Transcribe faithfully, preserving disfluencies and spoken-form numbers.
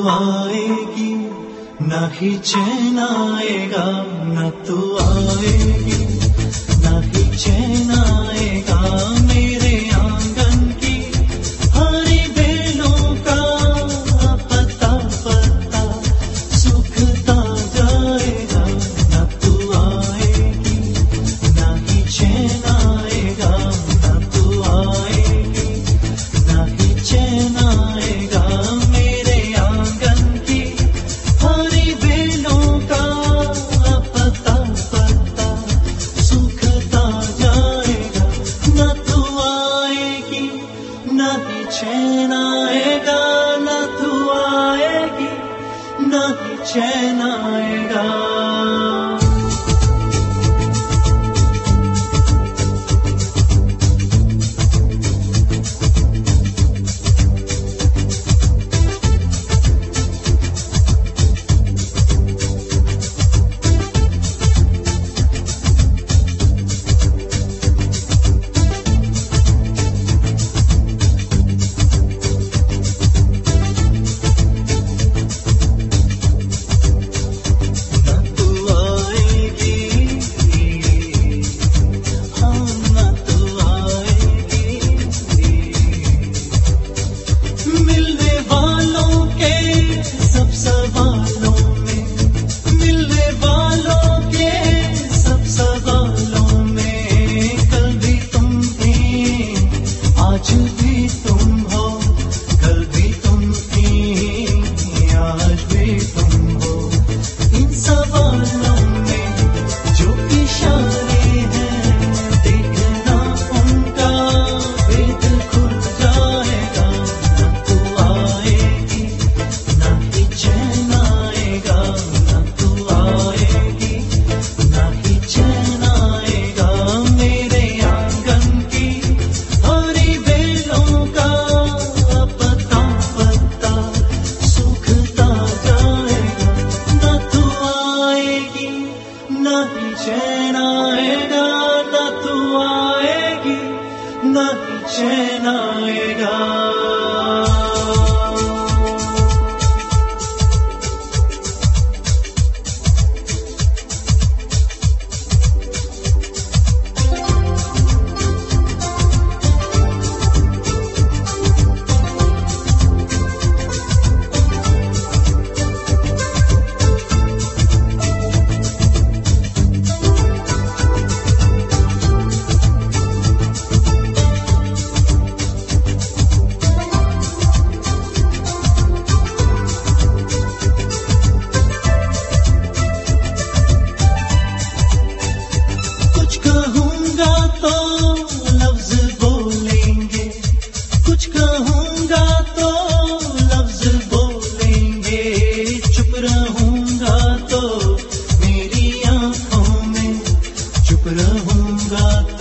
आएगी ना ही चैन आएगा, न तू आएगी ना ही चैन आएगा। मेरे आंगन की हरी बेलों का पत्ता पत्ता सूखता जाएगा, न तू आएगी ना ही चैन आएगा, न तू आएगी ना ही चैन आएगा। मेरे आंगन की हरी बेलों का पत्ता पत्ता सूखता जाएगा, न तू आएगी ना ही चैन आएगा, न तू आएगी ना ही चैन आएगा। आज भी तुम हो, कल भी तुम थी, आज भी तुम हो। इन सवालों में जो इशारे हैं, देखना उनका भेद खुल जाएगा। न तू आएगी ना ही चैन आएगा, न तू आएगी ना ही चैन आएगा। मेरे आंगन की हरी बेलों का पत्ता पत्ता सूखता जाएगा, न तू आएगी ना ही चैन आएगा, न तू आएगी ना ही चैन आएगा। कुछ कहूँगा तो लफ्ज बोलेंगे, कुछ कहूँगा तो लफ्ज बोलेंगे। चुप रहूँगा तो मेरी आँखों में, चुप रहूँगा